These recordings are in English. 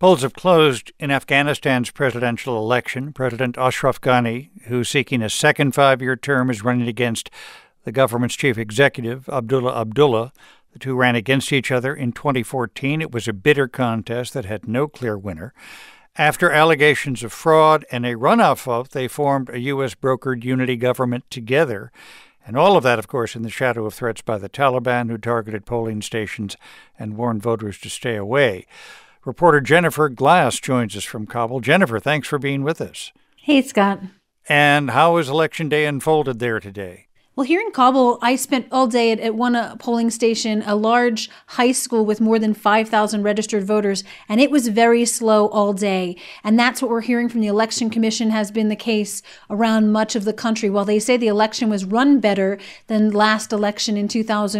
Polls have closed in Afghanistan's presidential election. President Ashraf Ghani, who's seeking a second five-year term, is running against the government's chief executive, Abdullah Abdullah. The two ran against each other in 2014. It was a bitter contest that had no clear winner. After allegations of fraud and a runoff vote, they formed a U.S.-brokered unity government together. And all of that, of course, in the shadow of threats by the Taliban, who targeted polling stations and warned voters to stay away. Reporter Jennifer Glass joins us from Kabul. Jennifer, thanks for being with us. Hey, Scott. And how has Election Day unfolded there today? Well, here in Kabul, I spent all day at one polling station, a large high school with more than 5,000 registered voters, and it was very slow all day. And that's what we're hearing from the Election Commission has been the case around much of the country. While they say the election was run better than last election in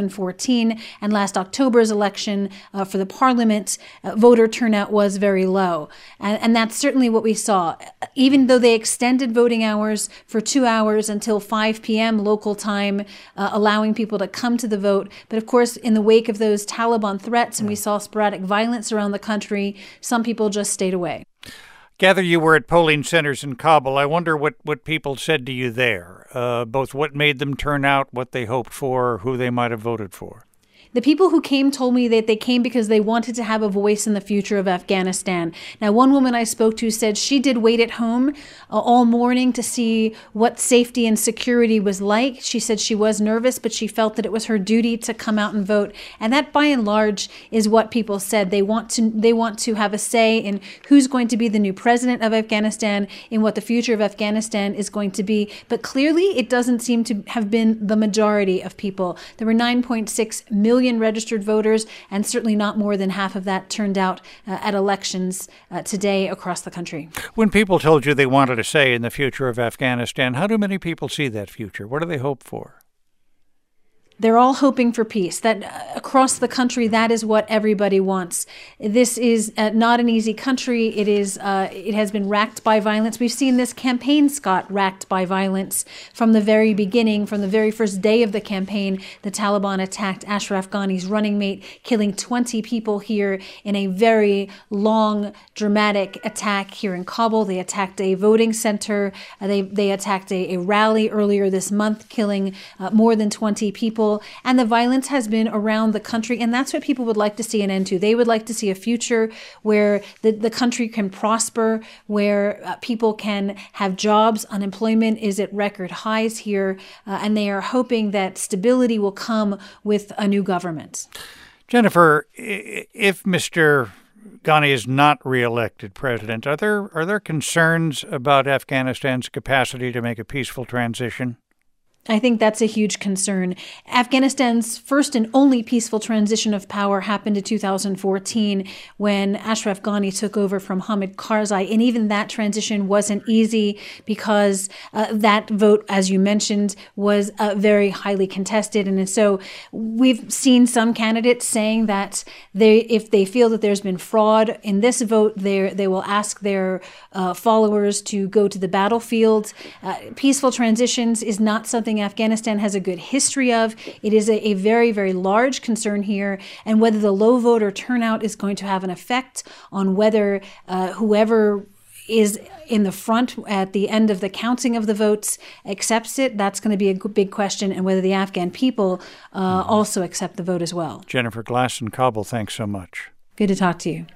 2014 and last October's election for the parliament, voter turnout was very low. And that's certainly what we saw. Even though they extended voting hours for 2 hours until 5 p.m. local time, allowing people to come to the vote. But of course, in the wake of those Taliban threats, and we saw sporadic violence around the country, some people just stayed away. Gather you were at polling centers in Kabul. I wonder what people said to you there, both what made them turn out, what they hoped for, who they might have voted for. The people who came told me that they came because they wanted to have a voice in the future of Afghanistan. Now, one woman I spoke to said she did wait at home all morning to see what safety and security was like. She said she was nervous, but she felt that it was her duty to come out and vote. And that, by and large, is what people said. They want to have a say in who's going to be the new president of Afghanistan, in what the future of Afghanistan is going to be. But clearly, it doesn't seem to have been the majority of people. There were 9.6 million registered voters, and certainly not more than half of that turned out at elections today across the country. When people told you they wanted a say in the future of Afghanistan, how do many people see that future? What do they hope for? They're all hoping for peace. That across the country, that is what everybody wants. This is not an easy country. It has been racked by violence. We've seen this campaign, Scott, racked by violence from the very beginning. From the very first day of the campaign, the Taliban attacked Ashraf Ghani's running mate, killing 20 people here in a very long, dramatic attack here in Kabul. They attacked a voting center. They attacked a rally earlier this month, killing more than 20 people. And the violence has been around the country, and that's what people would like to see an end to. They would like to see a future where the country can prosper, where people can have jobs. Unemployment is at record highs here, and they are hoping that stability will come with a new government. Jennifer, if Mr. Ghani is not reelected president, are there concerns about Afghanistan's capacity to make a peaceful transition? I think that's a huge concern. Afghanistan's first and only peaceful transition of power happened in 2014 when Ashraf Ghani took over from Hamid Karzai. And even that transition wasn't easy because that vote, as you mentioned, was very highly contested. And so we've seen some candidates saying that if they feel that there's been fraud in this vote, they will ask their followers to go to the battlefield. Peaceful transitions is not something Afghanistan has a good history of. It is a very, very large concern here, and whether the low voter turnout is going to have an effect on whether whoever is in the front at the end of the counting of the votes accepts it, that's going to be a big question, and whether the Afghan people also accept the vote as well. Jennifer Glass in Kabul, thanks so much. Good to talk to you.